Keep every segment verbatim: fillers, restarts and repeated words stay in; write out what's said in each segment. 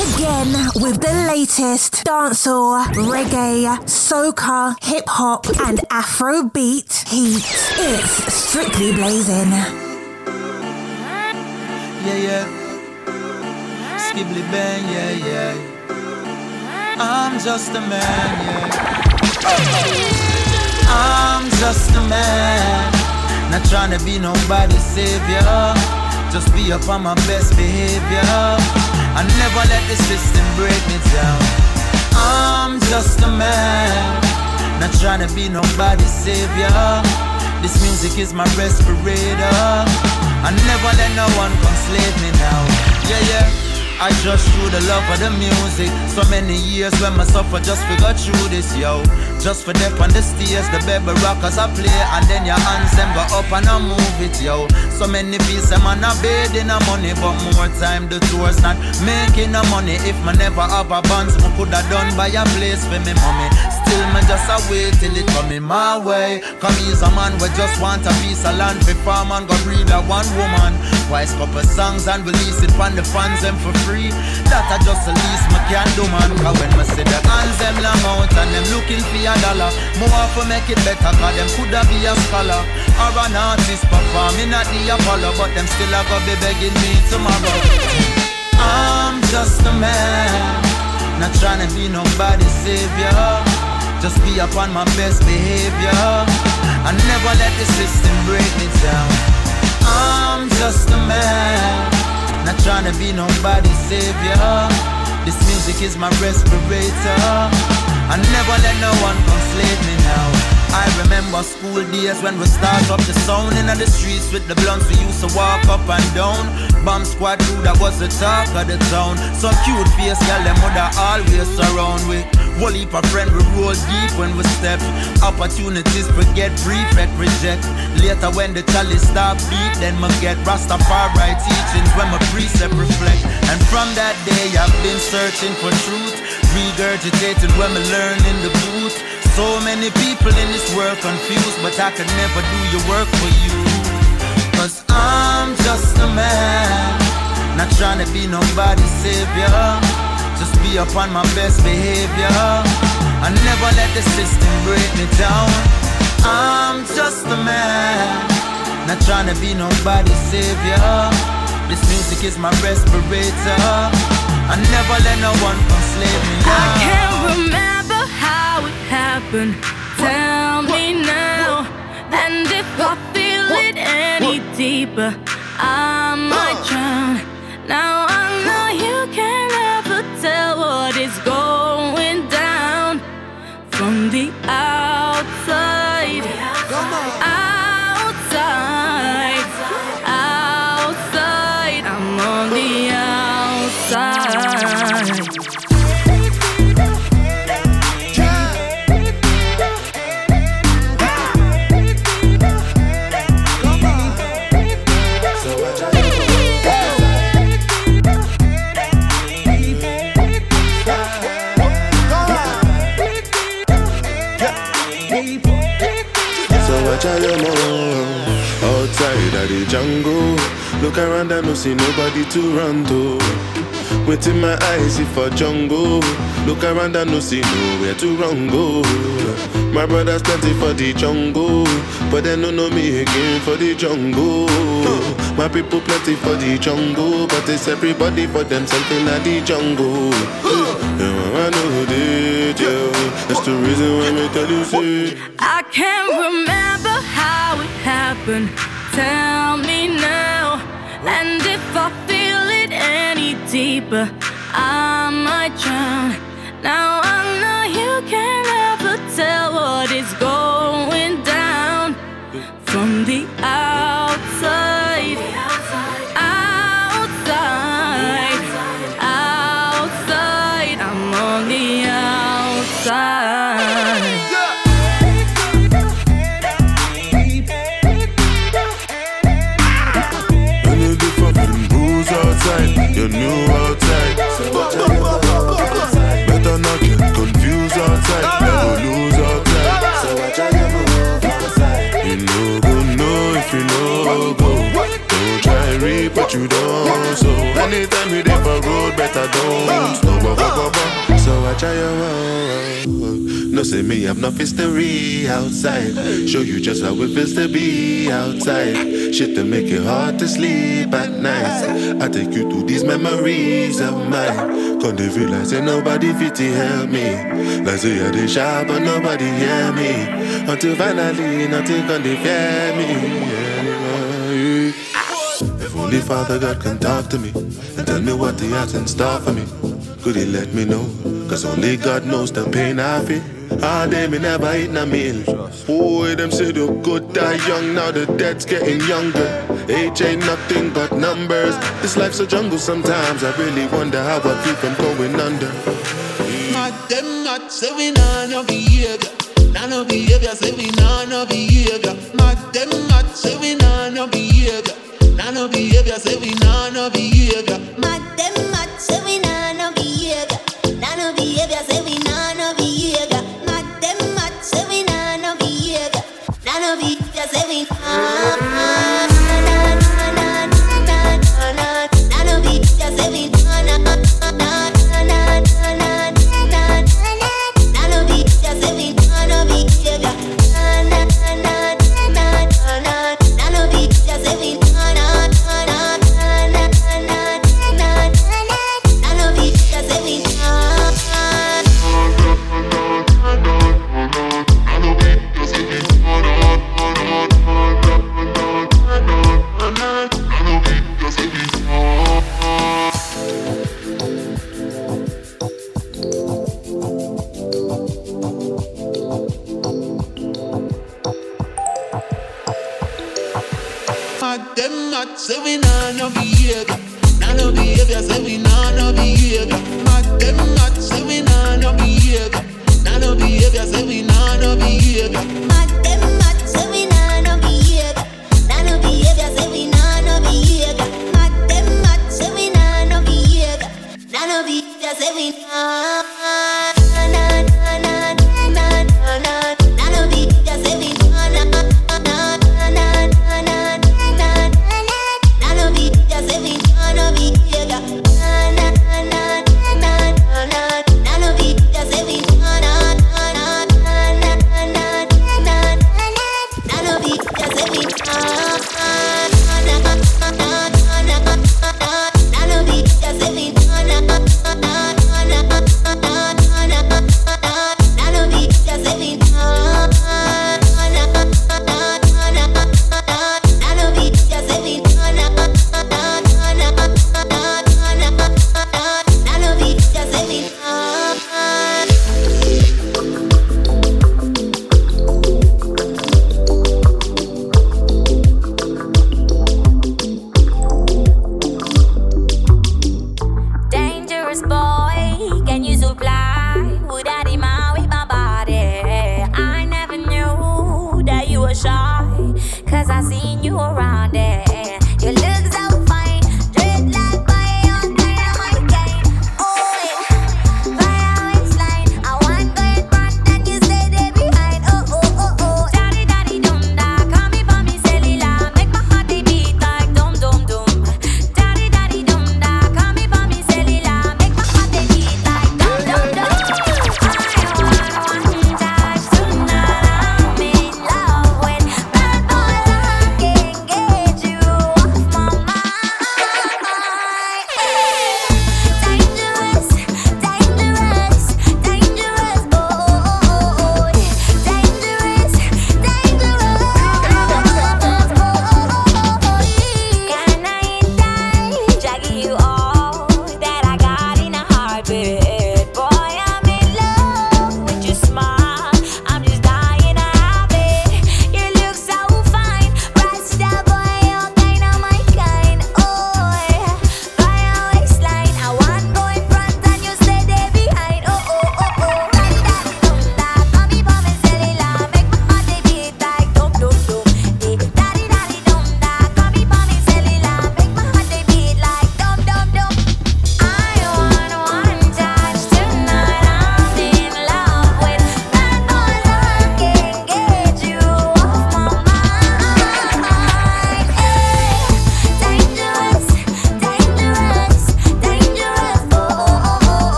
again with the latest dancehall, reggae, soca, hip-hop and Afrobeat heat. It's Strictly Blazing. Yeah, yeah. Skibbly bang, yeah, yeah. I'm just a man, yeah. I'm just a man. Not trying to be nobody's savior. Just be up on my best behavior. I never let the system break me down. I'm just a man. Not trying to be nobody's savior. This music is my respirator. I never let no one come slave me now. Yeah, yeah. I just through the love of the music. So many years when I suffer just to go through this, yo. Just for death on the stairs, the baby rockers I play. And then your hands them go up and I move it, yo. So many pieces man a bed in a money. But more time the tour's not making no money. If I never have a bonds, I could have done by a place for me mommy. Still man just a wait till it coming my way. Come he's a man we just want a piece of land. For farm and go breed a one woman. Twice couple songs and release it from the fans them for free. That I just the least me can do man. Cause when me see the hands them long out and them looking for a dollar, more for make it better cause them coulda be a scholar or an artist performing at the Apollo. But them still a go be begging me tomorrow. I'm just a man, not trying to be nobody's savior. Just be upon my best behavior. I never let the system break me down. I'm just a man, not trying to be nobody's savior. This music is my respirator. I never let no one come slave me now. I remember school days when we start up the sound in the streets with the blunts we used to walk up and down. Bomb squad crew, that was the talk of the town. Some cute face girl, them mother always surround with. Whole heap of friend, we roll deep when we step. Opportunities forget, prefect reject. Later when the chalice stop beat, then me get Rastafari teachings when my precept reflect. And from that day I've been searching for truth, regurgitating when me learning the booth. So many people in this world confused, but I could never do your work for you. Cause I'm just a man, not trying to be nobody's savior. Just be upon my best behavior. I never let the system break me down. I'm just a man, not trying to be nobody's savior. This music is my respirator. I never let no one come slave me down. I can't remember how it happened. Tell me now. And if I feel it any deeper, I might drown. Now I know you can never tell what is going down from the outside. Outside, outside, I'm on the outside. Outside of the jungle, look around and no see nobody to run to. Within my eyes if a jungle, look around and no see nowhere to run go. My brothers plenty for the jungle, but they don't know me again for the jungle. My people plenty for the jungle, but it's everybody for themselves in the jungle. I know that, yeah, that's the reason why me tell you say I can't remember how it happened. Tell me now. And if I feel it any deeper, I might drown. Now I know you can never tell what is going down from the outside. Outside, outside, I'm on the outside. You knew outside, better knock it. better don't stop. So I try your no say me have no history outside. Show you just how it feels to be outside. Shit to make it hard to sleep at night. I take you to these memories of mine. Can't they realize ain't nobody fit to help me. Like say I they sharp but nobody hear me. Until finally nothing can they fear me. If only Father God can talk to me and tell me what he has in store for me. Could he let me know? Cause only God knows the pain I feel. All day me never eat a meal. Boy, them say the good die young, now the dead's getting younger. Age ain't nothing but numbers. This life's a jungle sometimes. I really wonder how I keep from going under. Mad them mad, say we nah no behavior. Nah no behavior, say we nah no behavior. Mad them mad, say we nah no behavior. Nah no behavior, say we nah no behavior. Mad them mad, say we nah no behavior. Nah no behavior, say we nah no behavior. Mad them mad, say we nah no behavior. Nah no behavior, say we nah. Say we nah no behavior, nah no behavior. Say we nah no behavior. Mad them mad. Say we nah no behavior, nah no behavior. Say we nah no behavior. Mad them mad. Say we nah no behavior, nah no behavior. Say we nah no behavior. Mad them mad. Say we nah no behavior, nah no behavior. Say we nah.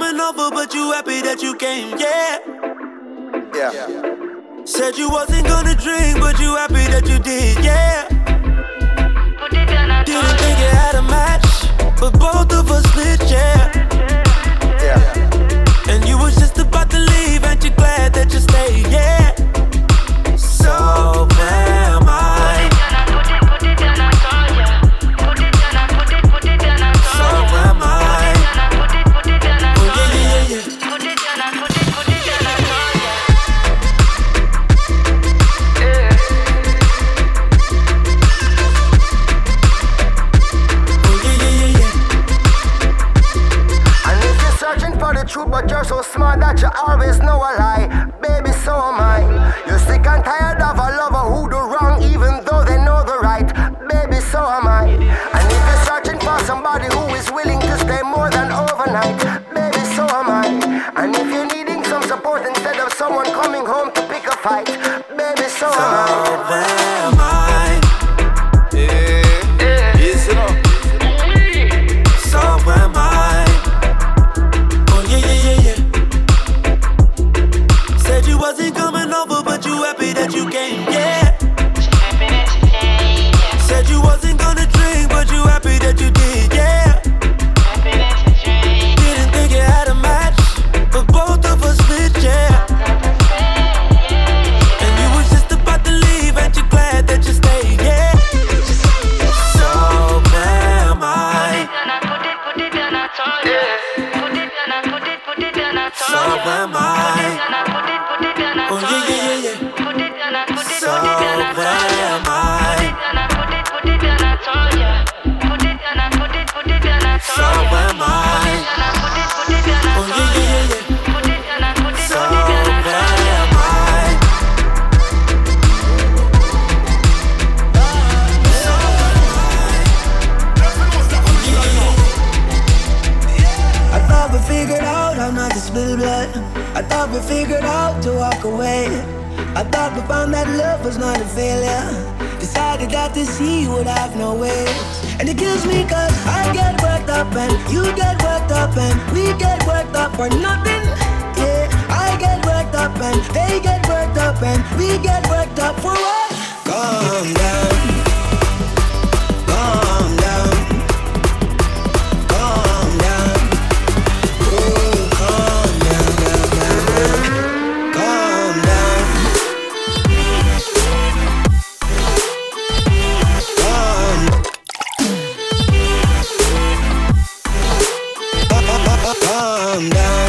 coming over, but you happy that you came, yeah. Yeah. Said you wasn't gonna drink, but you happy that you did, yeah. Didn't think it had a match, but both of us lit, yeah. Yeah. And you was just about to leave, ain't you glad that you stayed, yeah. So where am I? So where am I? Oh yeah, yeah, yeah, yeah. Truth, but you're so smart that you always know a lie. Baby, so am I. You're sick and tired of a lover who do wrong even though they know the right. Baby, so am I. And if you're searching for somebody who is willing to stay more than overnight, baby, so am I. And if you're needing some support instead of someone coming home to pick a fight, baby, so am I. So where am I? Yeah, yeah. Yes, you know. So where am I? Yeah, yeah, yeah, yeah. Said you wasn't coming over, but you happy that you came, yeah. Said you wasn't gonna drink, but you happy that you did, yeah. Didn't think it had a match, but both of us lit, yeah. And you was just about to leave, ain't you glad that you stayed, yeah. So where am I? So am I? Oh yeah, yeah, yeah, yeah. So where am I? So am I? Oh yeah, yeah, yeah, yeah. So where am I? I thought we figured out how not to spill blood. I thought we figured out to walk away. I thought we found that love was not a failure. Decided that to see would have no way. And it kills me cause I get worked up and you get worked up and we get worked up for nothing. Yeah, I get worked up and they get worked up and we get worked up for what? Calm down. Calm down. Calm down. Oh, calm down, down, down, down. Calm down. Calm. Calm down.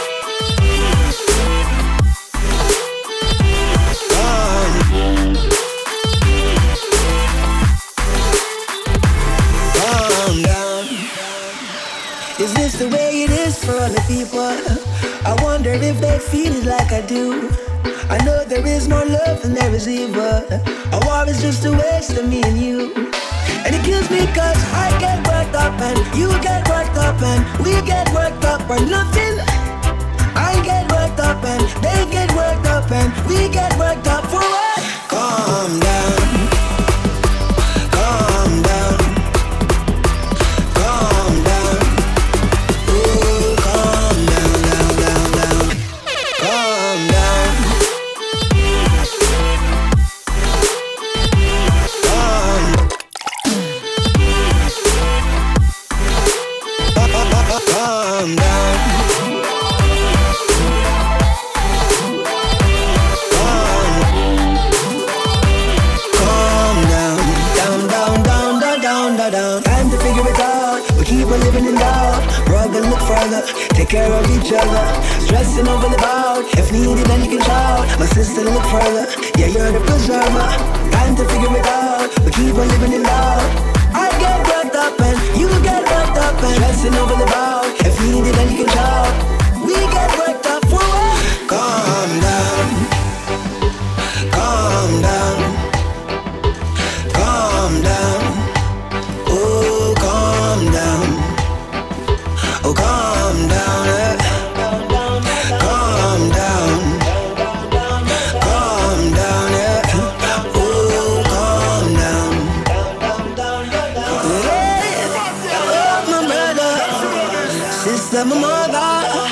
Calm down. Is this the way it is for other people? I wonder if they feel it like I do. I know there is more love than there is evil. A war is just a waste of me and you. And it kills me cause I get worked up and you get worked up and we get worked up for nothing. I get worked up and they get worked up and we get worked up for what? Calm down. Calm down. Calm down. Ooh, calm down, down, down, down. Calm down. Calm. Calm down. Time to figure it out. We keep on living in doubt. Brother, look further. Take care of each other. Stressing over the bout. If needed, then you can shout. My sister, look further. Yeah, you're the preserver. Time to figure it out. We keep on living in doubt. I get worked up and you get worked up and stressing over the bout. If needed, then you can shout. We get worked up for what? Calm down. Calm down. Calm down. Oh, calm down. Oh, calm down. Eh? Calm down. Calm down. Eh? Oh, calm down. Hey, oh, my brother, sister, my mother.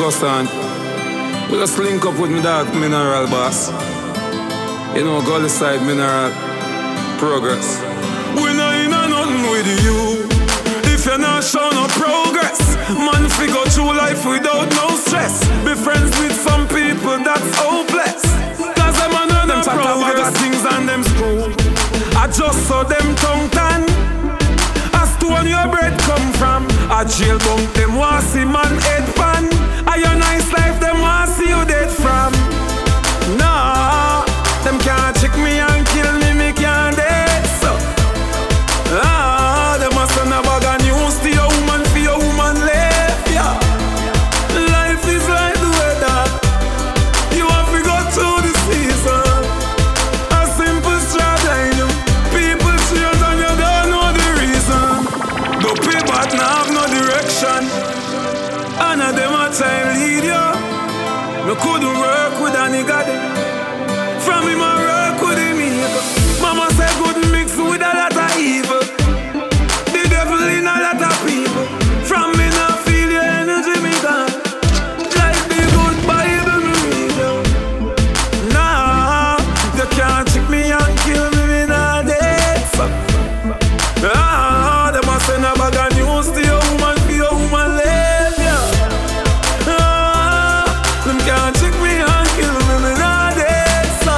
goes on. We just link up with me dog Mineral Boss. You know, Gully Side Mineral Progress. We not in a nothing with you if you're not showing no progress. Man, figure through life without no stress. Be friends with some people that's hopeless. Cause them and them talk about things and them screw. I just saw them tongue tan. As to when your bread come from. A jail bunk them want see man head pan. A your nice life them want see you dead from. Nah, them can't check me and kill me, me can't dead so. Ah, them must send a bag of news to your woman for your woman left, yeah. Life is like the weather. You have to go through the season. A simple struggle. People change and you don't know the reason. The people now have no direction. And of them a time lead you. Me couldn't work with a nigga then. From him I work with him evil. Mama say good mix with a lot of evil. The devil in a lot of people. From me now feel your energy me gone. Like the good Bible me read you. Nah, you can't trick me and kill me, me nah dead so. Ah, them a send a bag of news to your woman for your woman live, yeah. Ah, them can't trick me and kill me, me nah dead so.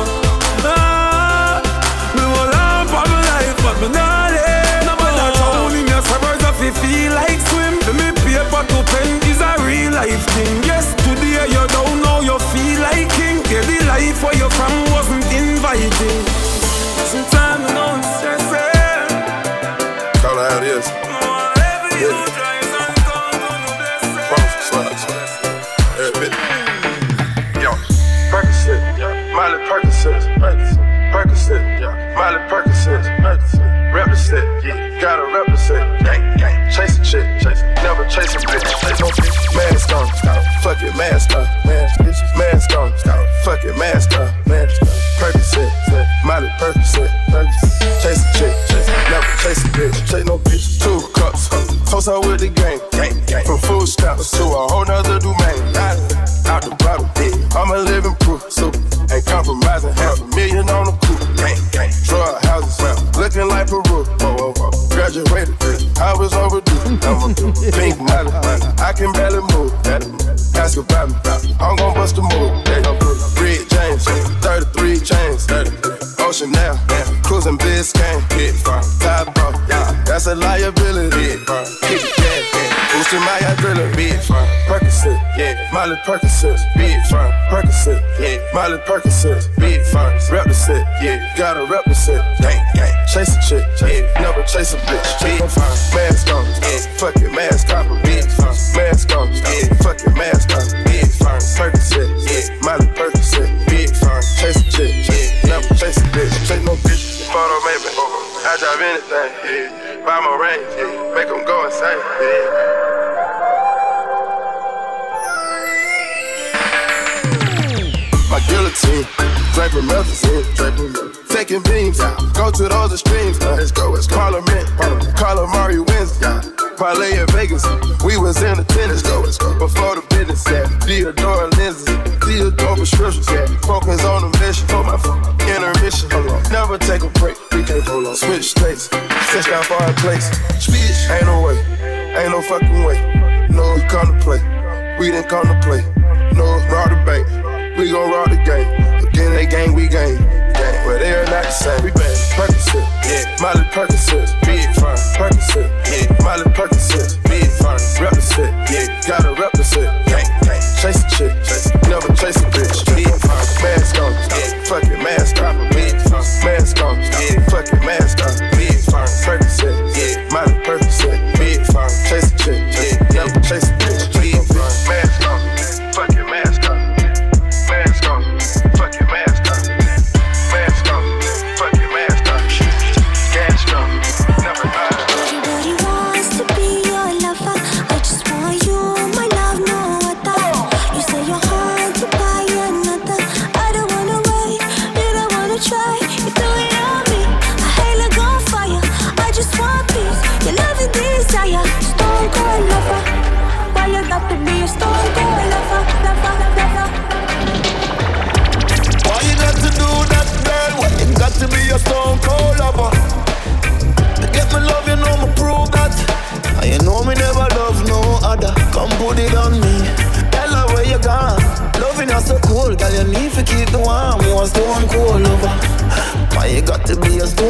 Ah, me will laugh on my life, but me nah dead. Nobody told me me suburbs if you feel like swim. For me paper to pen is a real life thing. Yes, today you don't know you feel like king. Yeah, the life where you from wasn't inviting. Sometimes I don't stress it. Call it how it is. Whatever you Yeah. try, son, come on, no blessing. Promise, slide, slide. Every bit. Yo, Percocet, yeah. Miley Percocet, Percocet, yeah. Miley Percocet, represent, yeah. Gotta represent, gang, gang. Chase a chick, chase, never chase a bitch. Chase no bitch. Mask on, fuck it, mask on, mask on, fuck it, mask on, Percocet, Miley Percocet, chase a chick, chase, never chase a bitch. Chase no bitch. Two cups, toast out with the gang, gang, gang. From food stamps to a whole nother domain. Out the bottom, I'm a living proof. So ain't compromising, half a million on the coupe. Gang, gang. Drug houses, looking like Peru. Whoa, whoa, whoa. Graduated, I was overdue. I'm a pink Molly, I can barely move. Ask about me, I'm gon' bust a move. Red James, thirty-three chains, Ocean now, cruising Biscayne. Top bro, that's a liability. Boosting my adrenaline, bitch. Percocet, yeah. Miley Percocet, bitch. Percocet, yeah. Miley Percocet, bitch. Represent, yeah. Gotta represent, gang, gang. Chase a chick, yeah. Never chase a bitch, bitch. Mask on, yeah. Fuck it, mask on, bitch. Mask on, yeah. Fuck it, mask on, bitch. Percocet, yeah. Miley Percocet, bitch. Chase a chick, yeah. Never chase a bitch, chase no bitch. Photo maybe, I drive anything, yeah. Buy my range, yeah. Make them go insane, yeah. My guillotine, draping medicine, draping taking beams, yeah. Go to those extremes, uh, let's go, let's go. Parliament, Calamari wins, yeah. Parlay in Vegas, we was in attendance, go, let's go. Before the business, yeah. Theodore lenses, Theodore prescriptions, yeah. Focus on the mission, for my intermission. Never take a break, we can't hold on. Switch states, switch out for our place. Switch, ain't no way, ain't no fucking way. No, we come to play, we didn't come to play. No, raw the bank. We gon' rob the game. Again, they gang, we gang. Gang, but they are not the same. We bang. Percocet, yeah. Miley Percocet, big fine. Percocet, yeah. Miley Percocet, big fine. Represent, yeah. Gotta represent, gang, gang. Chase a chick, chase. Never chase a bitch, big fine. Mask on, yeah. Fuck it, mask on, big fine. Mask on, yeah. Fuck it, mask on, big fine. Percocet, yeah. Miley Percocet, big fine. Chase a chick, chase. Never chase a bitch, big fine. Mask on, fuck it, mask on. Mask on, fuck your mask on. Mask on, fuck your mask on. Gas on,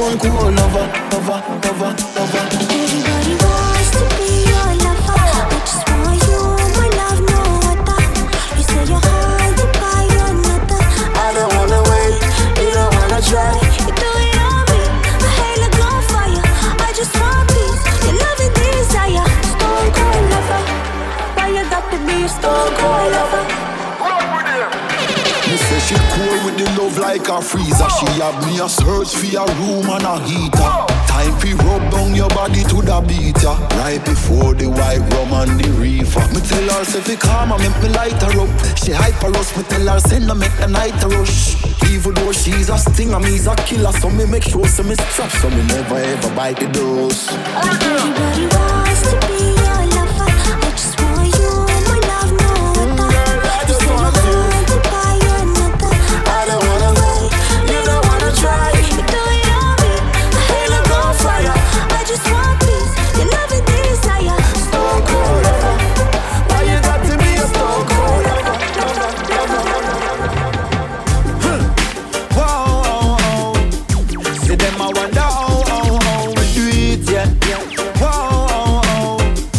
stone cold lover, lover, lover, lover. Everybody wants to be your lover. I just want you, my love, no other. You say you're hard to buy another. I don't wanna wait, you don't wanna try. You do it on me, I hate like on fire. I just want peace, your love and desire. Stone cold lover, why you got to be a stone cold lover? Me say she cool with the love like a freezer. She have me a search for a room and a heater. Time fi rub down your body to the beat ya. Right before the white rum and the reefer. Me tell her say fi calm and make me light her up. She hyper us, me tell her send her make the night a rush. Even though she's a stinger, me's a killer. So me make sure so me strap, so me never ever bite the dose. Everybody wants to be your lover. I just want you, my love, no other. You say you're hard to buy another. I don't wanna wait, you don't wanna try. You do it on me, I hate like on fire. I just want peace, your love and desire. Stone cold lover, why you got to be a stone cold lover? Whoa, oh, oh. See them I wonder how, how, how we do it, yeah. Whoa, oh, oh.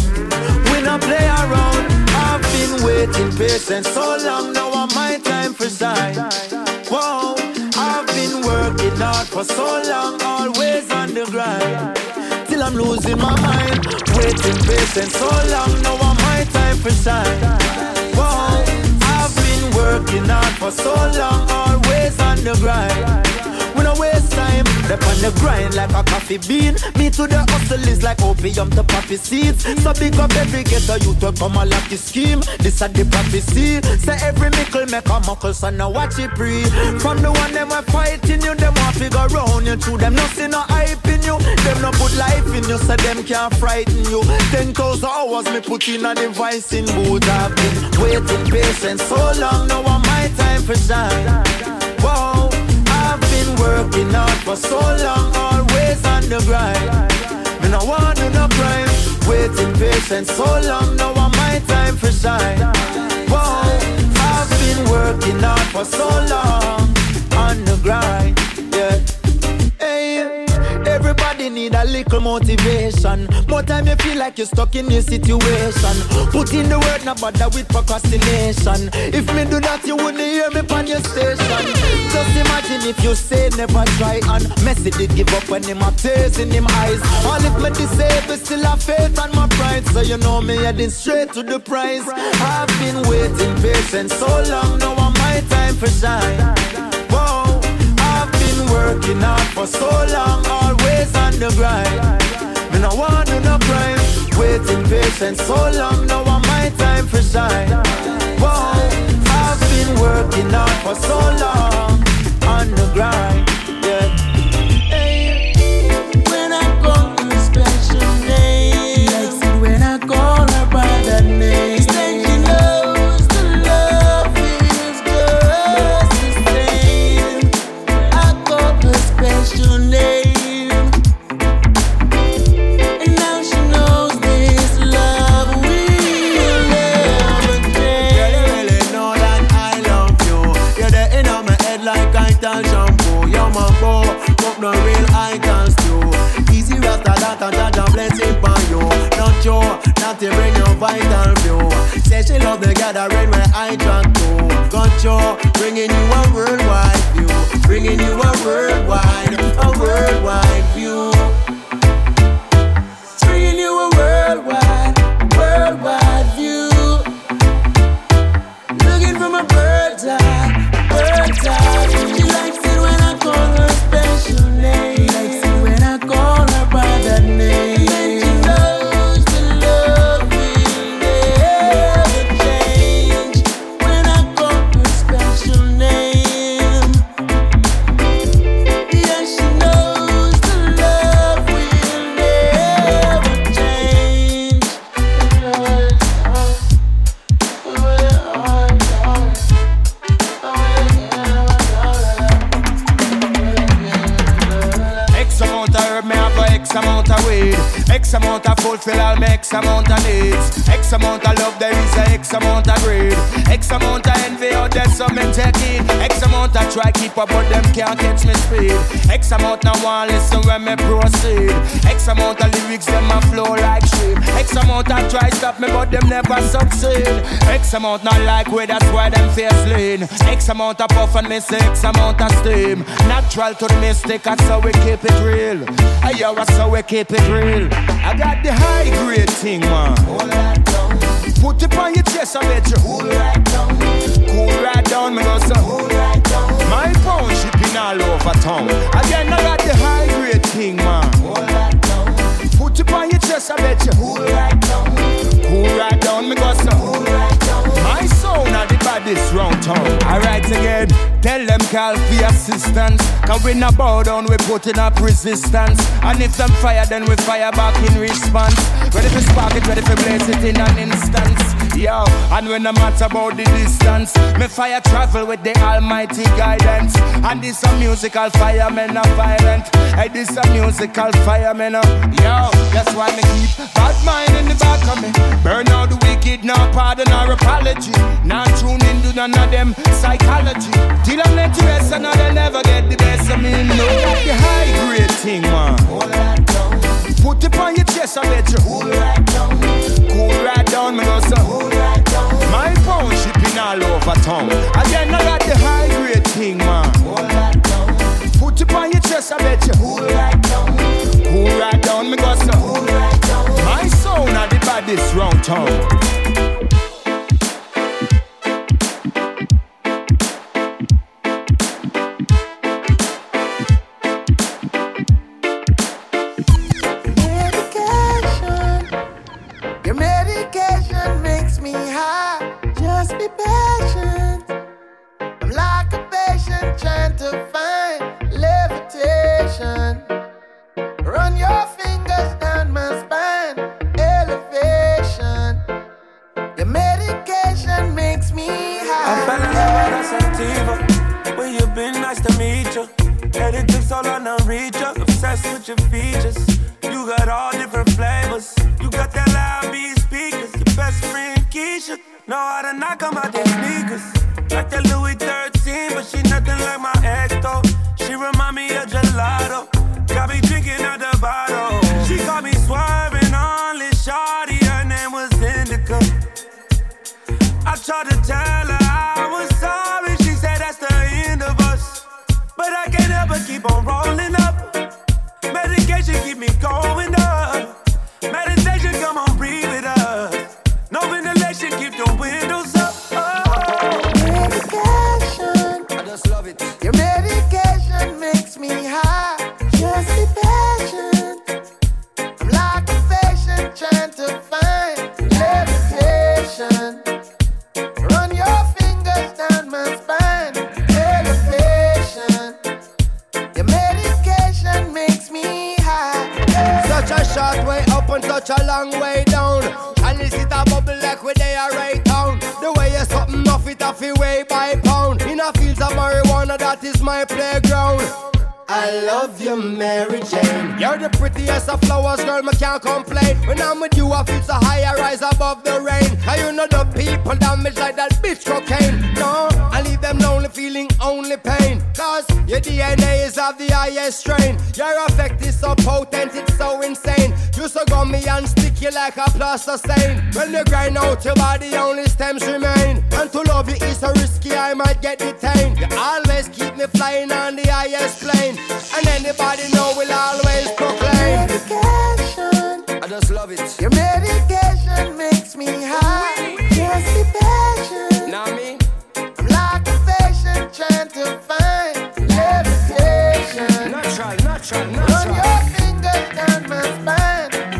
We not play around. I've been waiting patient so long. Now I'm my time for shine. Whoa, I've been working hard for so long, always on the grind. Till I'm losing my mind. Waiting patient so long. Now I'm my time for shine. Whoa, I've been working hard for so long, always on the grind. We no waste time, step on the grind like a coffee bean. Me to the hustle is like opium to poppy seeds. So big up every ghetto youth to come a lucky scheme. This a the prophecy. Say every mickle make a muckle, so now watch it pre. From the one them were fighting you, them want figure round you. Through them nothing no hype in you. Them no put life in you, so them can't frighten you. Ten thousand hours me put in a device in booth. I've been waiting patient so long, now I'm my time for shine. Whoa, I've been working hard for so long, always on the grind. Me no want do no crime, waiting patient so long, now I'm my time for shine. Whoa, I've been working hard for so long, on the grind, yeah. Hey, everybody need a little motivation. More time you feel like you're stuck in your situation. Put in the word, not bother with procrastination. If me do that, you wouldn't hear me on your station. Just imagine if you say never try and Messi did give up when him have tears in him eyes. All if me disabled, still have faith and my pride. So you know me heading straight to the prize. I've been waiting patient so long, now I'm my time for shine. Whoa, I've been working hard for so long, always on the grind. Me no want do no crime, waiting patient so long, now I'm my time for shine. Whoa, I've been working hard for so long, on the grind, yeah. Hey. When I call her special name, like it when I call her by that name. Then she knows the love is just the same. I call her special name. No real icons too. Easy rasta that and judge a blessing for you. Not sure, not to bring your vital view. Say she love the gathering where I track to. Got you, bringing you a worldwide view. Bringing you a worldwide, a worldwide view. Bringing you a worldwide, worldwide view. Looking from a bird's eye, bird's eye. She likes it when I call her special name. She likes it when I call her by that name. And she knows the love will never change when I call her special name. Yeah, she knows the X amount of weed, X amount of fulfill all my X amount of needs. X amount of love, there is a X amount of greed. X amount of envy out there, so me take it. X amount of try keep up, but them can't catch me speed. X amount of one listen when me proceed. X amount of lyrics, them a flow like stream. X amount of try stop me, but them never succeed. X amount not like way, that's why them face lean. X amount of puff and miss, X amount of steam. Natural to the mistake, that's how we keep it real. I yo, that's how we keep it real. I got the high grade thing, man. Put it on your chest, I bet you. Cool right down. Cool right down, me go so. Cool right down. My pound shipping all over town. Again, I got the high grade thing, man. Cool right down. Put it on your chest, I bet you. Cool right down. Cool right down, me go so. Cool right down. My sound are the baddest round town. Alright again, tell them call for assistance. Cause we not bow down, we putting up resistance. And if them fire, then we fire back in response. Ready for spark it, ready for blaze it in an instant. Yo, and when no matter about the distance, me fire travel with the almighty guidance. And this a musical fire, men are violent. Hey, this a musical fire, men are. Yo, that's why me keep bad mind in the back of me. Burn out the wicked, no pardon or apology. Not tune into none of them psychology. Till I'm let you rest, and they'll never get the best of me. No, like the high grade thing, man. Put it on your chest, I bet you. Cool right down. Cool right down, me go so. Cool right down. My pound shipping all over town. Again, I got the high grade thing, man. Cool right down. Put it on your chest, I bet you. Cool right down. Cool right down, me go so. Cool right down. My sound are the baddest round town. When you grind out your body, only stems remain. And to love you is so risky, I might get detained. You always keep me flying on the highest plane. And anybody know will always proclaim. Medication, I just love it. Your medication makes me high. Just be patient. Now me, I'm like a patient trying to find levitation. Natural, natural, natural. Run your fingers down my spine.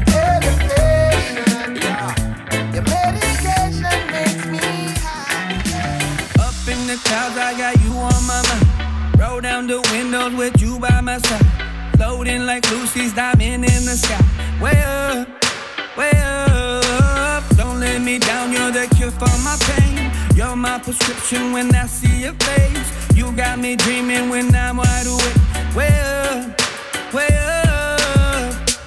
Clouds, I got you on my mind. Roll down the windows with you by my side. Floating like Lucy's diamond in the sky. Way up, way up. Don't let me down, you're the cure for my pain. You're my prescription when I see your face. You got me dreaming when I'm wide awake. Way up, way up.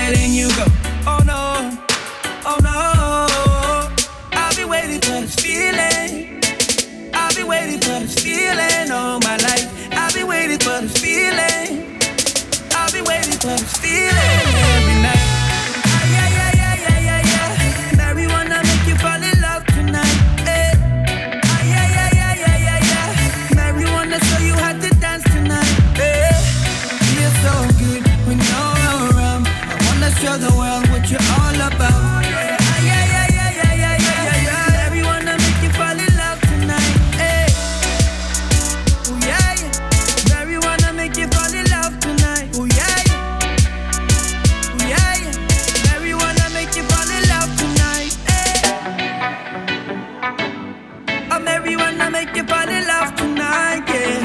letting you go. Oh no, oh no. I've been waiting for this feeling. I've been waiting for this feeling all my life. I've been waiting for this feeling. I've been waiting for this feeling every night. Ah, yeah, yeah, yeah, yeah, yeah, yeah. Mary wanna make you fall in love tonight. Eh. Ah, yeah, yeah, yeah, yeah, yeah, yeah. Mary wanna show you how to dance tonight. Eh. You're so good when you're around. I wanna show the world what you're all about. Yeah, yeah, yeah, yeah, yeah, yeah, yeah, yeah, yeah. Mary wanna make you fall in love tonight. Eh. Oh yeah, yeah. Mary wanna make you fall in love tonight. Oh yeah, yeah. Oh yeah, yeah. Mary wanna make you fall in love tonight. Eh. Oh, Mary wanna make you fall in love tonight. Yeah.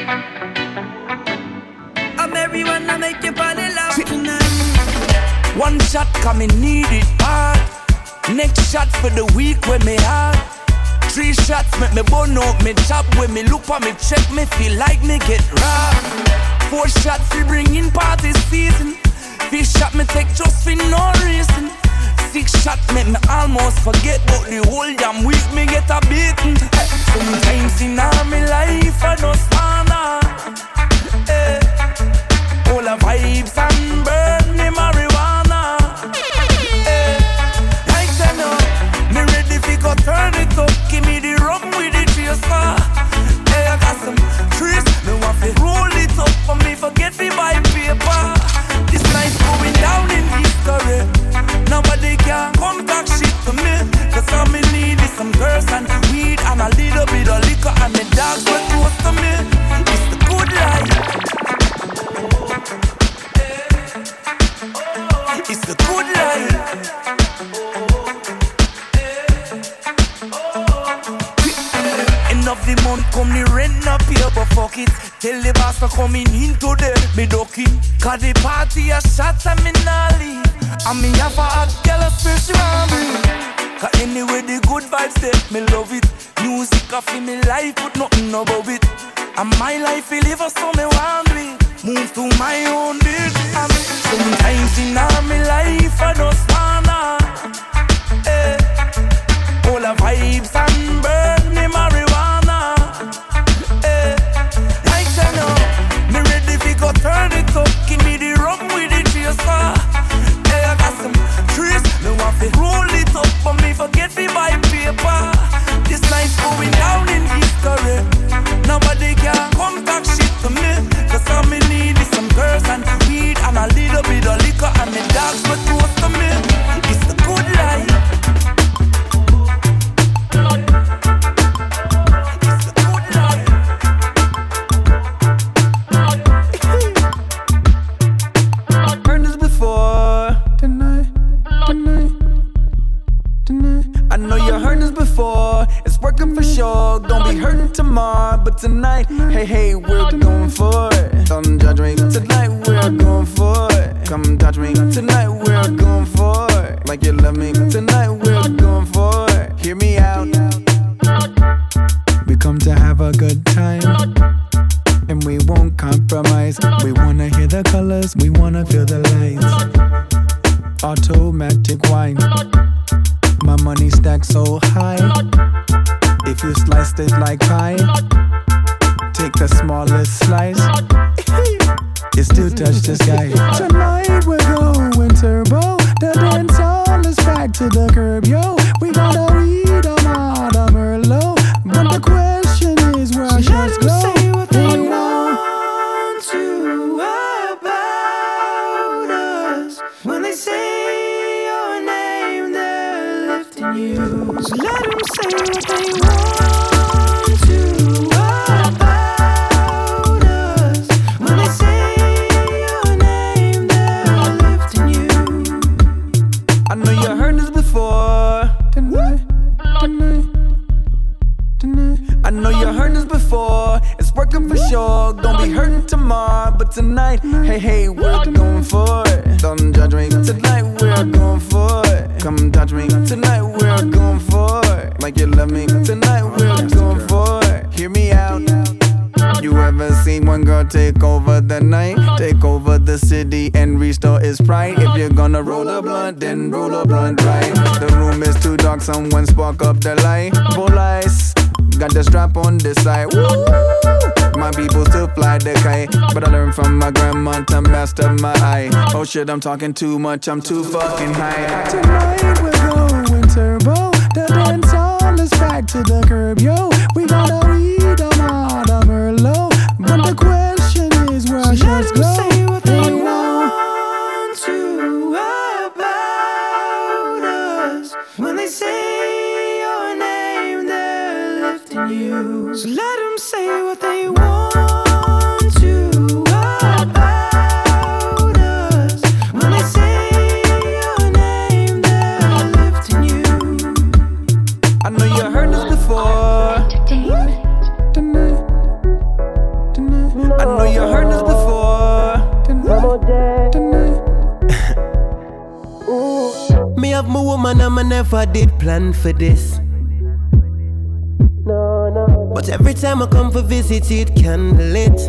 Oh, Mary wanna make you fall in love tonight. One shot coming need it hard. Next shot for the week when me hard. Three shots make me burn out me chop. When me look for me check me feel like me get robbed. Four shots we bring in party season. Fish shot me take just for no reason. Six shot make me almost forget but the whole damn week me get a beating. Sometimes in all my life I just wanna eh. All the vibes and burn me marijuana eh. Like I know me ready fi go turn it up. Give me the rum with the chaser. Hey, I got some trees. Me want to roll it up for me forget me buy paper. This night going down in history. Nobody can come back shit to me. Cause all me need is some girls and weed and a little bit of liquor and the dogs were close to me. It's the good life. It's the good life. End of the month come the rent up here but fuck it. Tell the boss for coming into the me ducking. Cause the party a shot and me nah leave. And me have a hot girl a special on me. Cause anyway the good vibes there, me love it. Music a fi me life but nothing above it. And my life will live so me want me. Move to my own beat. And sometimes in all my life I just wanna eh. All the vibes and burn me marijuana eh. Like I know me ready fi go turn it up. Give me the rum with the chaser. Hey, I got some trees. Me want fi roll it up for me forget fi buy paper. This night's going down in history. Nobody can come back shit to me. Cause all me need is some girls and weed and a little bit of liquor and the dogs were close to me. It's the good life. It's the good life. Heard this before. Tonight, tonight, tonight. I know you heard this before. It's working for sure. Don't be hurting tomorrow, but tonight, hey, hey, we're going for it. Don't judge me. Tonight we're going for it. Come touch me. Tonight we're going for it. Like you love me. Tonight we're going for it. Hear me out. We come to have a good time, and we won't compromise. We wanna hear the colors. We wanna feel the lights. Automatic wine. My money stacks so high. If you sliced it like pie, take the smallest slice. It still touch the sky. Tonight we're going turbo. The dance hall is packed to the curb, yo. We gotta weed them out of Merlot. But the question is where our shots go. Say what they want to about us. When they say your name, they're lifting you. So let them say what they want to about us. When they say your name, they're lifting you. I know you heard this before. Tonight, tonight, tonight. I know you heard this before. It's working for sure. Don't be hurting tomorrow, but tonight, hey, hey, we're going for it. Don't judge me. Tonight we're going for it. Come touch me. Tonight we're going for it. Like you love me. Tonight we're going for it. Hear me out. You ever seen one girl take over the night? Take over the the city and restore its pride. If you're gonna roll a blunt, then roll a blunt right. The room is too dark, someone spark up the light. Full ice, got the strap on this side. Woo! My people still fly the kite, but I learned from my grandma to master my eye. Oh shit, I'm talking too much, I'm too fucking high. Tonight we're going turbo. The dance hall is back to the curb, yo. We gotta read them out of Merlot. But the question is where our shirts go. Say what they want to about us. When they say your name, they're lifting you. So let them say what they want to about us. When they say your name, they're lifting you. I know you heard this before. I know you heard this before. Me have my woman and I never did plan for this. No, no. But every time I come for visit, it candle it.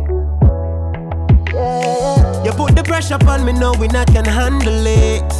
Yeah. You put the pressure upon me, knowing I can handle it.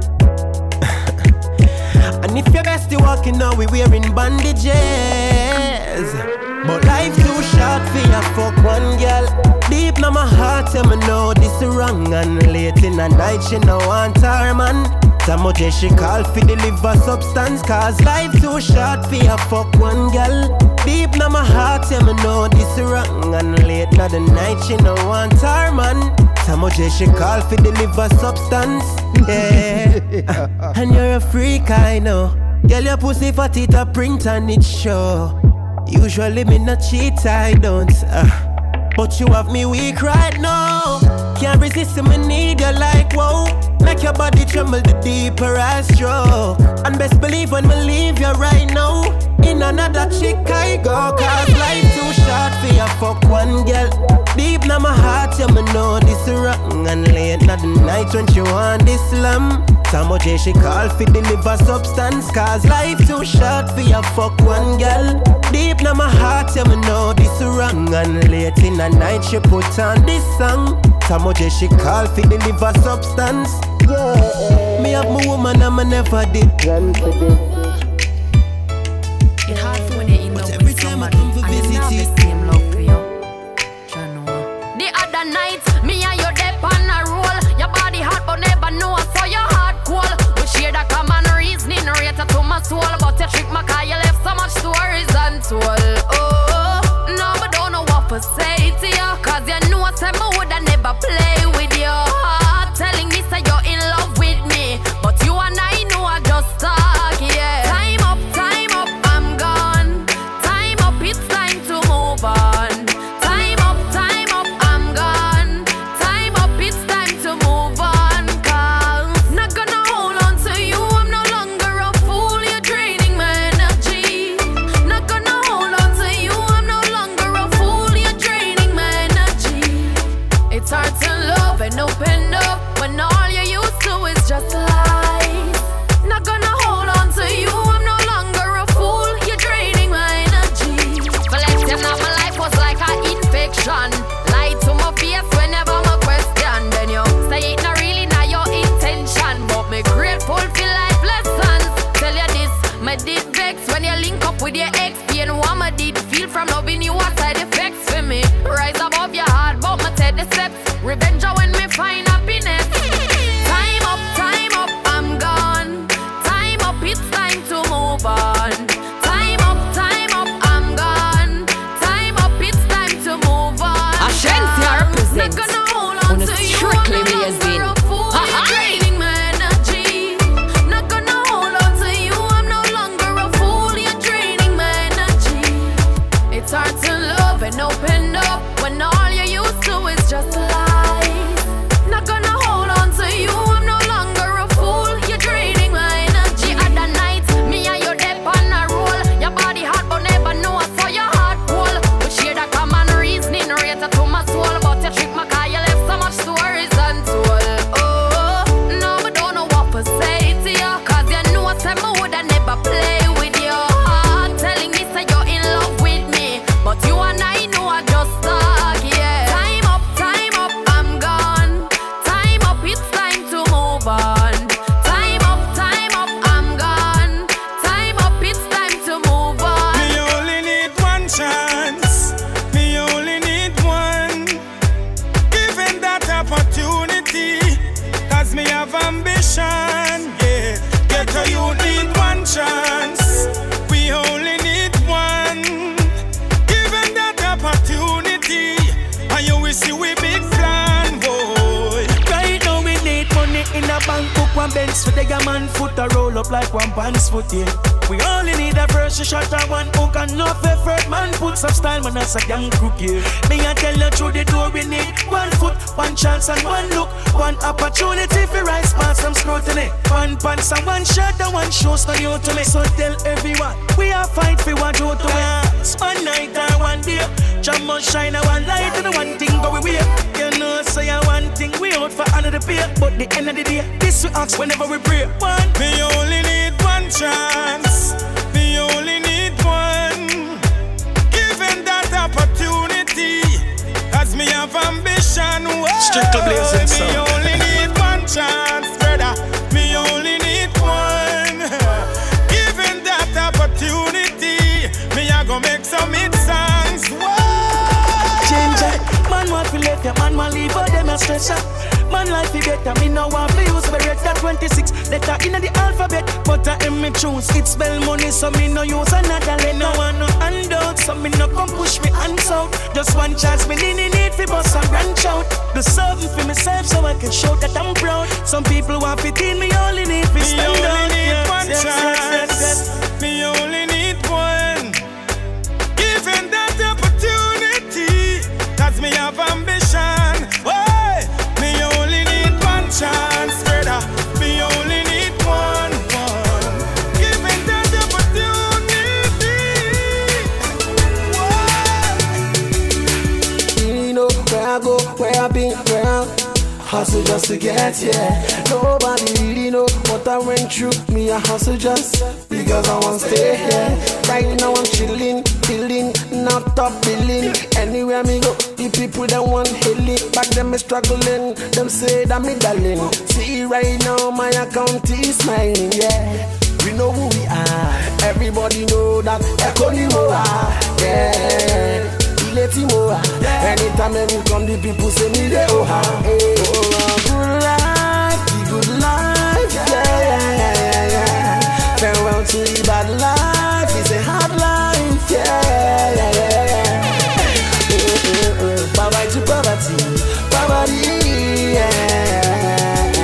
And if your bestie walking now, we wearing bandages. But life too short for ya fuck one girl. Deep in my heart, tell me know this wrong. And late in the night, she no want her man. Samoje she call for deliver substance. Cause life too short for ya fuck one girl. Deep in my heart, tell me know this wrong. And late in the night, she no want her man. Samoje she call for deliver substance. Yeah. And you're a freak, I know. Girl, your pussy fat, it a print and it show. Usually me not cheat, I don't uh, but you have me weak right now. Can't resist me, need you like whoa. Make your body tremble the deeper I stroke. And best believe when me leave you right now, in another chick I go. Cause life too short for ya fuck one girl. Deep in my heart, you me know this wrong. And late at the night when she want this slam, Samoje she call for deliver substance. Cause life too short for ya fuck one girl. Deep in my heart, you me know this wrong. And late in the night she put on this song. Samoje she call for deliver substance. Yeah. Me have my woman and I never did plan for this. It's hard for when you're in love with somebody and you have the same love for you. The other night, me and you dep on a roll. Your body hot but never know, so your heart cold. We share the common reasoning, rated to my soul. But you trick my car, you left so much stories untold. Oh, no, but don't know what to say to you. Cause you know I woulda never play with your heart. Telling me say you're in love with me, but you and I know I just talk, yeah. Time up, time up, I'm gone. Time up, it's time to move on. Time up, time up, I'm gone. Time up, it's time to move on. Cause not gonna hold on to you, I'm no longer a fool. You're draining my energy. Not gonna hold on to you, I'm no longer a fool. You're draining my energy. It's hard to love and open up when all you used to is just lies. Not gonna hold on to you, I'm no longer a fool. You're draining my energy. But let's say now my life was like an infection. Lie to my face whenever my question. Then you say it not really not your intention. But me grateful for life lessons. Tell you this, me did vex when you link up with your ex. Pain what me did feel from loving you, what side effects for me. Rise above your heart, but me take the steps. Revenge when me find happiness. Time up, time up, I'm gone. Time up, it's time to move on. Time up, time up, I'm gone. Time up, it's time to move on. Ashanti represents. Not gonna hold on on a to you, strictly I'm no blazing. longer a fool. You're draining my energy. Not gonna hold on to you, I'm no longer a fool. You're draining my energy. It's hard to love and open up when all you used to is just lies. Not gonna hold on Benz for the man foot a roll up like one pants foot, yeah. We only need a first shot and one hook and no effort. Man put some style, man, that's a young crook, yeah. Me a tell you through the door, we need one foot, one chance and one look. One opportunity for rise past some scrutiny. One pants and one shot and one shows no new to me. So tell everyone, we are fight for what you to us. One night and one day, jam must shine and one light and one thing go we wear. You know, say so one thing, we out for another beer. But the end of the day, this we ask whenever we pray. One, we only need one chance. We only need one. Given that opportunity, as me have ambition. Strictly blazing sound. Me only need one chance, brother. Me only need one. Given that opportunity, me a go make some hit songs. Change it. Man want to let ya, man want leave all them a stress up. Man life be better, me no want to use the red that twenty-six letter in the alphabet, but I am me choose. It spell money, so me no use another letter. No one no handout, so me no come push me hands out. Just one chance, me need need fi bust and branch out. Do something for myself, so I can show that I'm proud. Some people want fit in, me only need fi stand out. Me only need yes, one yes, chance. Yes, yes. Me only need one. Given that opportunity, cause me have ambition. Oh, me only need one chance, brother. Me only need one, one. Given that opportunity. You know where I go, where I been, where I hustle just to get here. Nobody really know what I went through. Me I hustle just because I want to stay here. Right now I'm chilling, chilling, not top billing. Anywhere me go, the people that want healing. Back then me struggling, them say that me darling. See right now my account is smiling, yeah. We know who we are, everybody know that Echo ni Moa, yeah. Ileti Moa, anytime me come the people say me they oha. Hey, oh, good life, the good life, yeah, yeah, yeah, yeah. Farewell to the bad life, it's a hard life, yeah, yeah, yeah, yeah. Oh, oh, oh. Bye bye to poverty, poverty, yeah.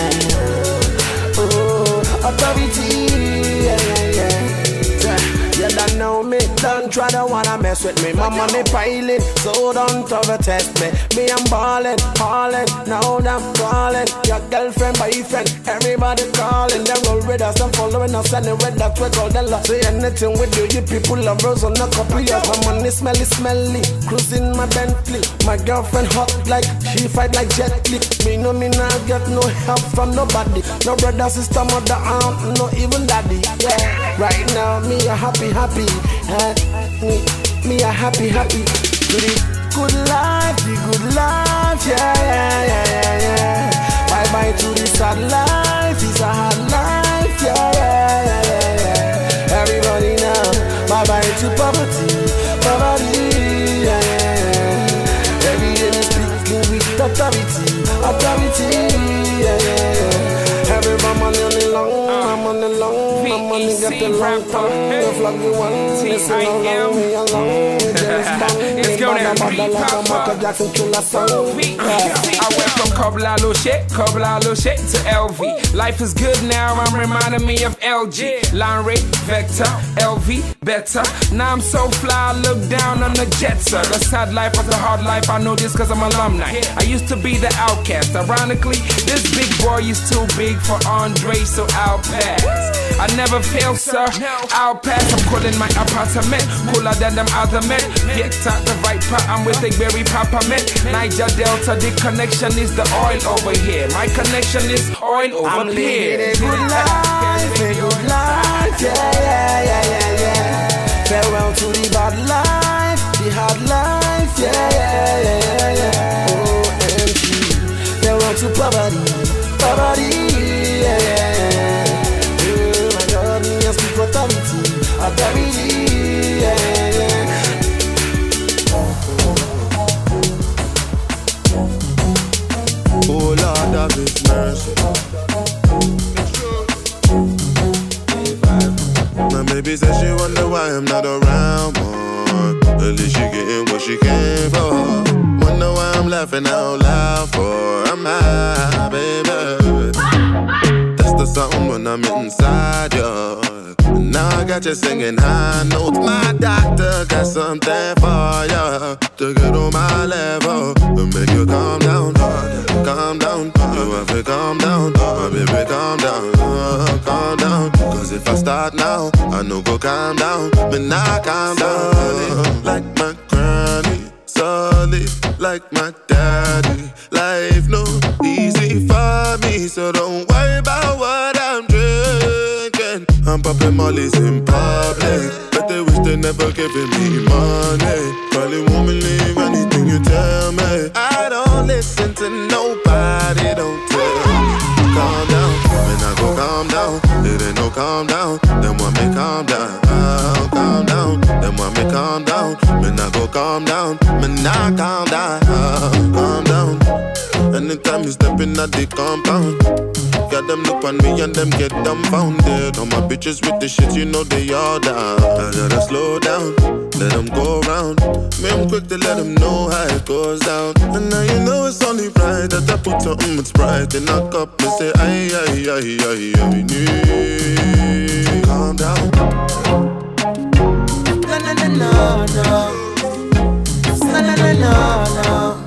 Oh, authority, yeah, yeah, yeah. You don't know me, don't try to wanna mess with me. My money piling, so don't ever test me. Me, I'm ballin', ballin', now I'm calling. Your girlfriend, boyfriend, everybody calling. Them go with us, I'm following us, and with that we call them love. Say anything we do, you people love rose on a couple years. My money smelly, smelly, cruising my Bentley. My girlfriend hot like, she fight like Jet Li. Me know me not get no help from nobody. No brother, sister, mother, aunt, no even daddy. Yeah, right now me a happy, happy. Uh, me, me a happy, happy. To the good life, the good life, yeah, yeah, yeah, yeah, yeah. Bye bye to the sad life, it's a hard life, yeah, yeah, yeah, yeah, yeah. Everybody now, bye bye to poverty, poverty, yeah, yeah, yeah. Every day we speaking with authority, authority, yeah, yeah, yeah. Everybody money on the long, I'm on the long, my money got the long tongue, the flag you want, listen along, me along, James Bond, me bada bada like a Michael Jackson killer song. I went from Koblalo shit, Koblalo shit to L V. Life is good now, I'm reminding me of L G. Line rate, Vector, L V, better. Now I'm so fly, I look down on the Jetser. The sad life was a hard life, I know this cause I'm alumni. I used to be the outcast, ironically, this big boy is too big for Andre, so I'll pass. I never fail, sir, I'll pass. I'm calling my apartment, cooler than them other men. Vector, the Viper, I'm with the berry Papa Met. Niger Delta, the connection is the oil over here. My connection is oil over I'm here. living a good life, a good life, yeah, yeah, yeah, yeah, yeah. Farewell to the bad life, the hard life, yeah, yeah, yeah, yeah. Oh, M G. Farewell to poverty, poverty, yeah, yeah, yeah. Oh my God, me a speak authority, authority, yeah, yeah. Oh Lord of His mercy. My baby says she wonder why I'm not around more. At least she getting what she came for. Wonder why I'm laughing out loud for. I'm high, baby. That's I'm inside you. Now I got you singing high notes. My doctor got something for you to get on my level and make you calm down, calm down. You have to calm down, my baby, calm down, uh, calm down. Cause if I start now, I know go calm down, but now calm down. Solid, like my granny, solid like my daddy. Life no easy for me, so don't worry about what I'm drinking. I'm popping mollies in public, but they wish they never giving me money. Probably won't believe anything you tell me. I don't listen to nobody, don't tell me. Calm down, when I go calm down, it ain't no calm down. Then want me calm down, oh, calm down. Then want me calm down, when I go calm down, when I calm down, oh, calm down. Anytime you step in at the compound, got them look on me and them get dumbfounded. All my bitches with the shit, you know they all down. I gotta slow down, let them go around. Me, I'm quick to let them know how it goes down. And now you know it's only right that I put something with Sprite in a cup and say, aye, aye, aye, aye, aye, aye. Calm down. No, no, no, no, no. No, no, no, no, no.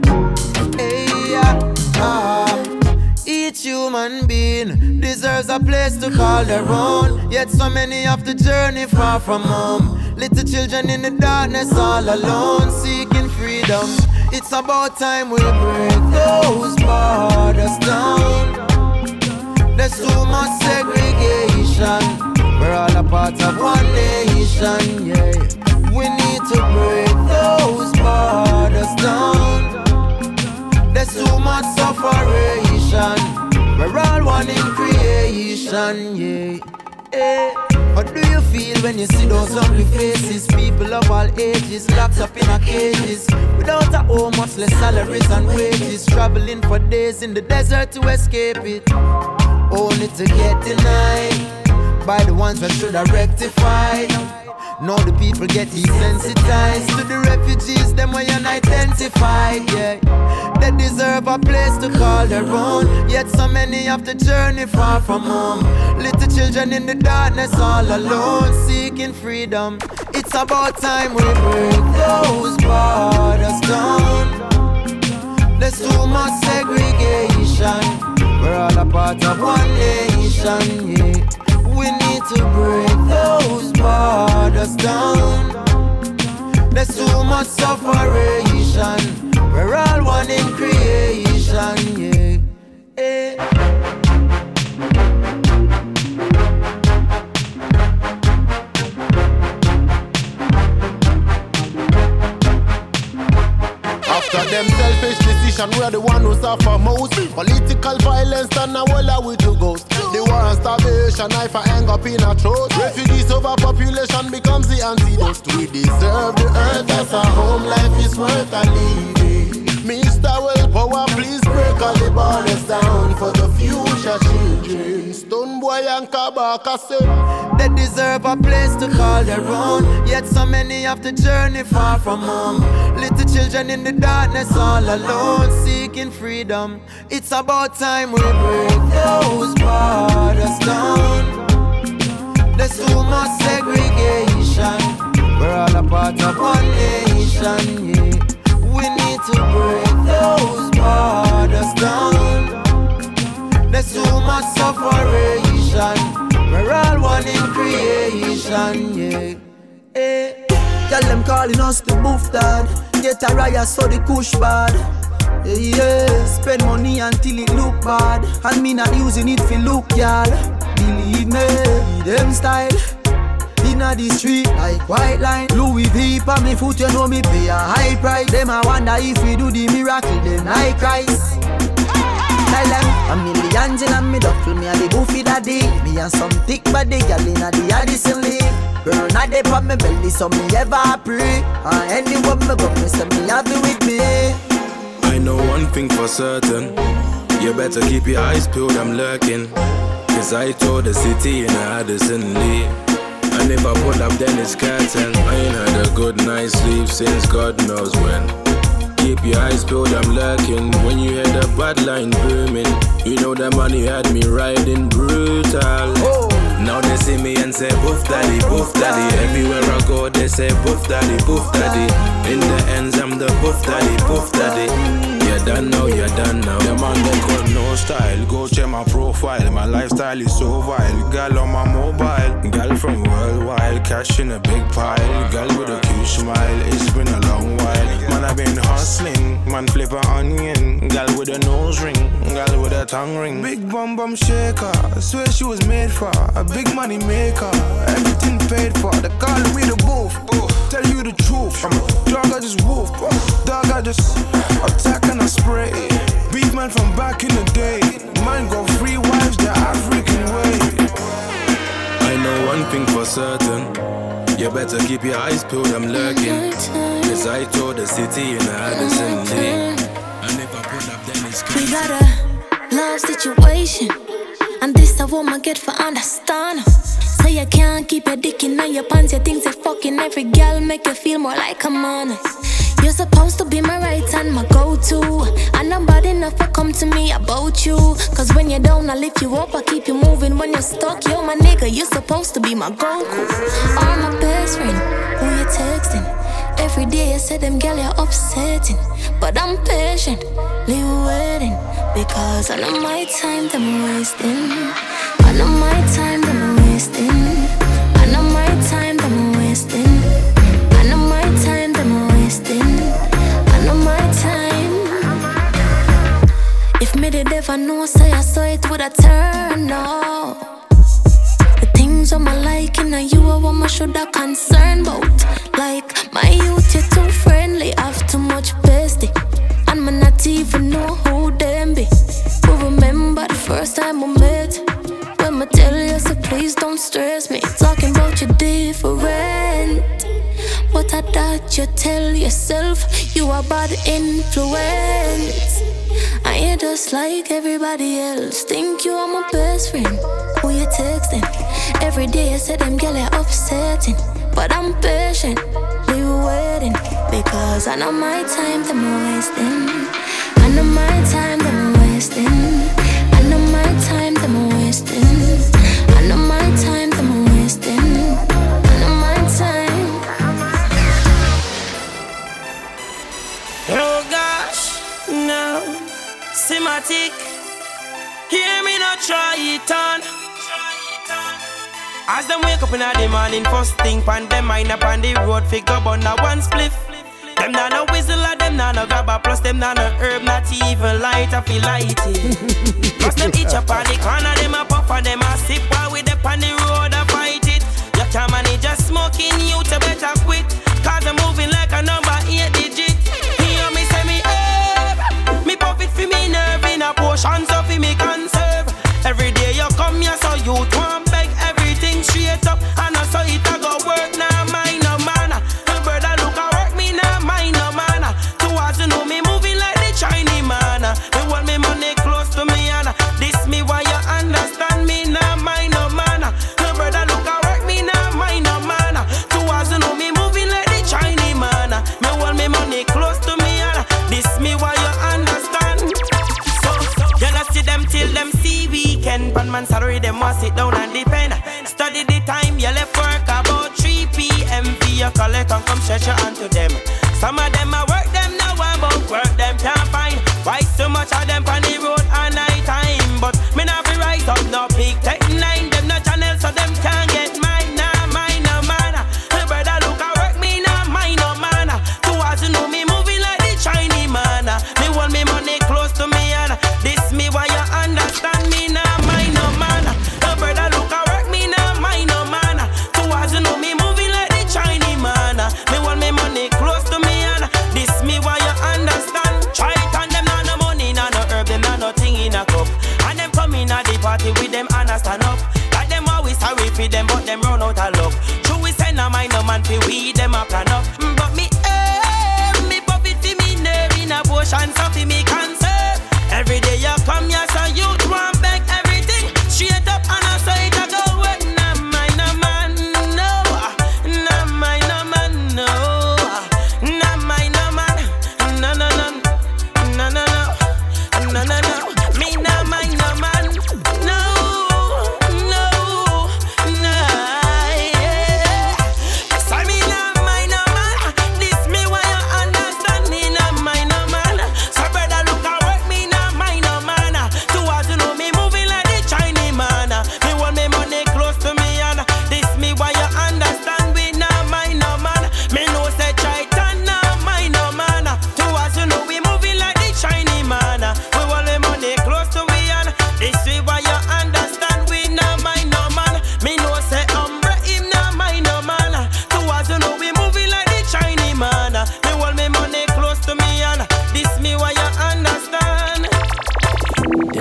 Each human being deserves a place to call their own. Yet so many have to journey far from home. Little children in the darkness all alone, seeking freedom. It's about time we break those borders down. There's too much segregation. We're all a part of one nation, yeah. We need to break those borders down. There's too much separation. We're all one in creation, yeah. Hey. How do you feel when you see those hungry faces? People of all ages locked up in our cages, without a home, much less salaries and wages, traveling for days in the desert to escape it, only to get denied by the ones that should have rectified. Now the people get desensitized to the refugees, them way unidentified, yeah. They deserve a place to call their own, yet so many have to journey far from home. Little children in the darkness all alone, seeking freedom. It's about time we break those borders down. There's too much segregation. We're all a part of one nation, yeah. We need to break those borders down. There's too much separation. We're all one in creation, yeah. Hey. After them selfish decision, we're the one who suffer most. Political violence and a wall with the ghost. The war and starvation, knife and hang up in our throat. Refugees overpopulation becomes the antidote. We deserve the earth as a home, life is worth a living. Mister Willpower, please break all the borders down for the future children. Stone Boy and Kabaka say they deserve a place to call their own, yet so many have to journey far from home. Little children in the darkness all alone, seeking freedom. It's about time we break those borders down. There's too much segregation. We're all a part of one nation, yeah. We need to break those borders down. There's too much separation. We're all one in creation, yeah. Hey. Tell them calling us the boof dad. Get a riot so the kush bad. Yeah, yeah. Spend money until it look bad, and me not using it for look, y'all. Believe me, them style inna the street like white line. Louis V on me foot, you know me pay a high price. Them I wonder if we do the miracle, then I cries. Tell them a million in me duffel, me a the goofy daddy. Me and some thick body gal inna the Addison League. Girl, not they pop me belly, so me ever pray. And anyone me go, me say me happy with me. I know one thing for certain, you better keep your eyes peeled, I'm lurking. Cause I told the city in Addison Lee, and if I pull up then it's curtain. I ain't had a good night's sleep since God knows when. keep your eyes peeled, I'm lurking. When you hear the bad line booming, you know the money had me riding brutal. Oh. Now they see me and say, boof daddy, boof daddy. Everywhere I go, they say, boof daddy, boof daddy. In the ends, I'm the boof daddy, boof daddy. You're done now, you're done now. The man they got no style. Go check my profile. My lifestyle is so vile. Girl on my mobile. Girl from worldwide. Cash in a big pile. Girl with a cute smile. It's been a long while. Man, I've been hustling. Man, flip an onion. Girl with a nose ring. Girl with a tongue ring. Big bum bum shaker. Swear she was made for a big money maker. Everything paid for. They call me the booth. Tell you the truth. I'm a dog, I just woof. Dog, I just attack and I spray. Beef man from back in the day. Man got three wives the African way. I know one thing for certain. You better keep your eyes peeled, I'm lurking. Cause I told the city in the Addison Lee. And if I pull up then it's crazy. We got a love situation, and this a woman get for understand. Say you can't keep your dick in your pants. You think say fucking every girl make you feel more like a man. You're supposed to be my right hand, my go-to. And nobody enough to come to me about you. Cause when you're down, I lift you up, I keep you moving. When you're stuck, you're my nigga, you're supposed to be my Goku. Or my best friend, who you texting. Every day you say them girl you're upsetting. But I'm patiently waiting. Because I know my time them wasting. I know my time them wasting. I know my time them wasting. I know my time them wasting. I know my time. If me did ever know, say I saw it would I turn out. The things on my liking and you are what I should have concerned about. Like my youth, you're too friendly, have too much bestie. And me not even know who them be. But remember the first time we met. When me tell you, so please don't stress me. Talking about you different. But I thought you tell yourself you are bad influence. And you just like everybody else. Think you are my best friend. Who you texting? Every day you say them girl you're upsetting. But I'm patiently waiting. Because I know my time them wasting. I know my time them wasting. I know my time them wasting. I know my time them wasting. I know my time. Oh gosh, no. Cinematic. Hear me not try it on. As them wake up in the morning, first thing pan them mind up on the road, figure on a one spliff. Them not no whistle, or them not no grabber, plus them not no herb, not even light, I feel lighty. Plus them each up on the corner, them a puff and them a sip while we dip on the road a fight it. You can't manage just smoking, you to better quit. Cause I'm moving like a number eight digit. Hear me say me herb, me puff it for me nerve in a potion so for me conserve. Every day you come here so you want beg everything straight up. And I saw it a go work now, mind no manner. Brother look a work me now, mind no manner. Towards you know me moving like the Chinese man. They want me money close to me and this me why you understand me now, mind no manner. Brother look a work me now, mind no manner. Towards you know me moving like the Chinese man. Me want me money close to me and this me why you understand. So, you not see them till them see weekend. One man salary them want sit down and depend. Study the time you left work about three p.m. for your collect and come stretch your hand to them. Some of them a work them now and but work them can't find. Why so much of them on the road at night time? But me not be right up no big tech nine. Them no channel so them can't get mine. Nah mine no manner. Brother look a work me nah mine no manner. Towards you know me moving like the Chinese man. Me want me money close to me and this me why you understand me nah mine no manner. Brother look a work me nah mine no manner. Towards you know me moving like the Chinese man. Me want me money close to me and this me why you understand. Try it and them nah no money, nah no herb, them nah nothing in a cup. And them come in at the party with them and stand up. Like them always sorry for them but them run out of luck. True we say nah mind no man fi weed them a plan up. But me eh, me pop it fi me nerve in a potion so fi me conserve. Every day you come here so you want beg everything straight up and I say it a go work. Nah mind no man no, nah mind no man no, nah mind no man no no no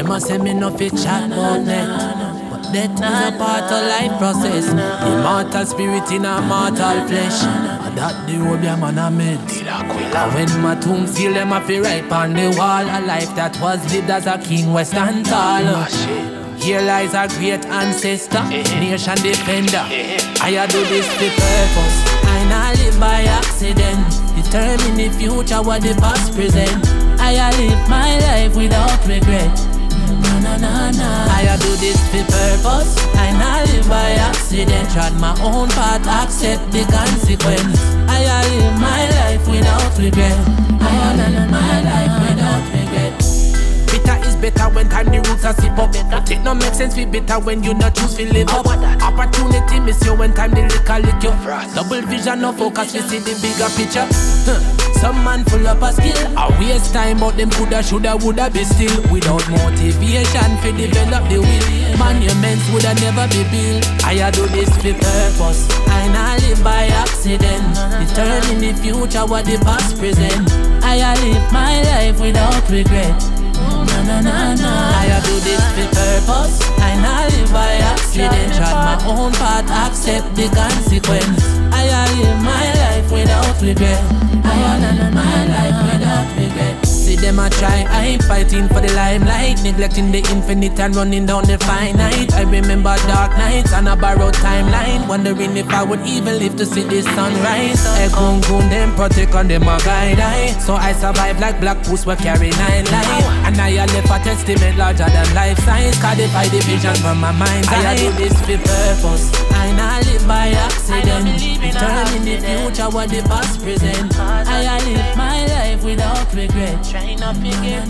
Them a say me no fit chat about net, but death is a part of life process. Immortal spirit in a mortal flesh, and that the road a man a made. And when my tomb seal them a fi write on the wall, a life that was lived as a king we stand tall. Here lies a great ancestor, nation defender. I do this for purpose, I not live by accident. Determine the future what the past present. I live my life without regret. Na na na na. I do this for purpose, I not live by accident. Trod my own path, accept the consequence. I live my life without regret. I live my life without regret. Bitter is better when time the roots are sip up. But it no make sense we bitter when you not choose to live up. Opportunity miss you when time the liquor lick you. Double vision no focus, we see the bigger picture. Huh. Some man full up a skill, I waste time but them coulda, shoulda, woulda be still. Without motivation to develop the will, monuments woulda never be built. I do this for purpose, I not live by accident. Determine the future what the past present. I live my life without regret. Na na na na. I do this for purpose, I not live by accident. Trod my own path, accept the consequence. I live my life without regret. I live my life without regret. See them a try, I ain't fighting for the limelight, neglecting the infinite and running down the finite. I remember dark nights and a borrowed timeline, wondering if I would even live to see the sunrise. I gon' goon them, protect on them a guide I. So I survive like black puss we carry nine life. And I a left a testament larger than life size. Codify the vision from my mind. I do this for purpose, I not live by accident. Determine the future what the past present. I live my life without regret. Try not to forget.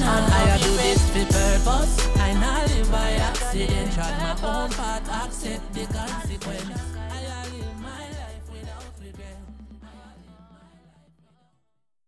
I do this for purpose, I not live by accident. Trod my own path, accept the consequence.